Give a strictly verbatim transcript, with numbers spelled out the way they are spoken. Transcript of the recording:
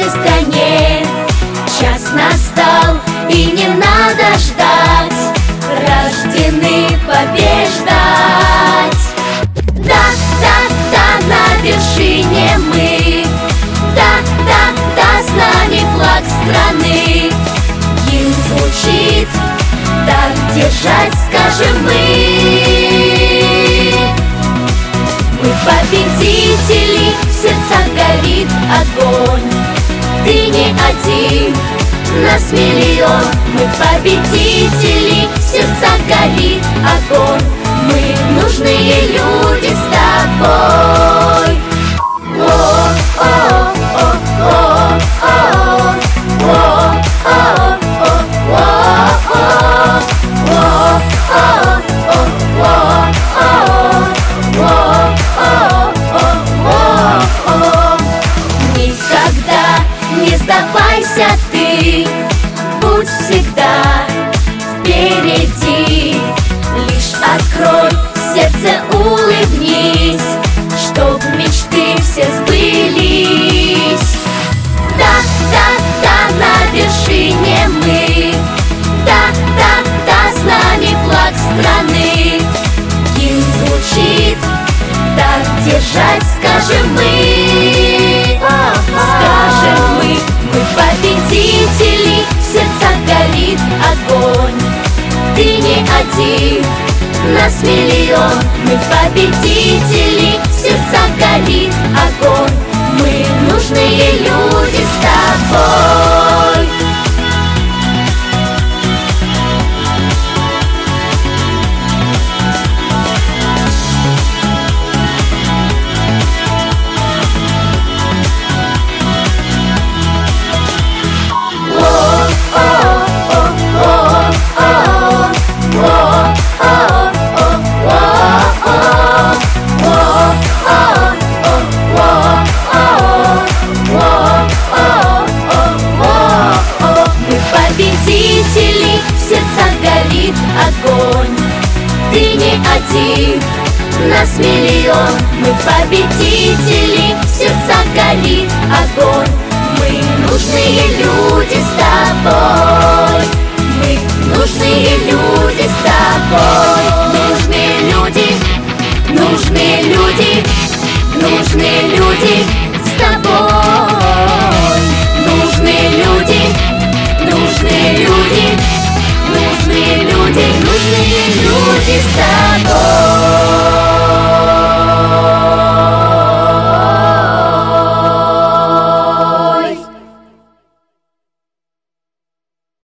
нашей стране. Час настал, и не надо ждать, рождены побеждать. Да, да, да, на вершине мы, да, да, да, с нами флаг страны. Гимн звучит, так держать, скажем мы. Мы победители, в сердцах горит огонь. Ты не один, нас миллион. Мы победители, в сердцах горит огонь. Мы нужные люди с тобой. О, о, о, о, о, о, о, никогда не сдавайся ты, будь всегда впереди. Лишь открой сердце, улыбнись, чтоб мечты все сбылись. Да, да, да, на вершине мы, да, да, да, с нами флаг страны. Гимн звучит, так держать, скажем мы. Скажем мы, мы победители, в сердцах горит огонь. Ты не один, нас миллион. Мы победители, в сердцах горит огонь. Мы нужные люди с тобой. Победители, в сердцах горит огонь. Ты не один, нас миллион. Мы победители, в сердцах горит огонь. Мы нужные люди с тобой. Мы нужные люди с тобой. Нужные люди, нужные люди, нужные люди с тобой. Нужные люди, нужные люди, нужные люди, нужные люди с тобой.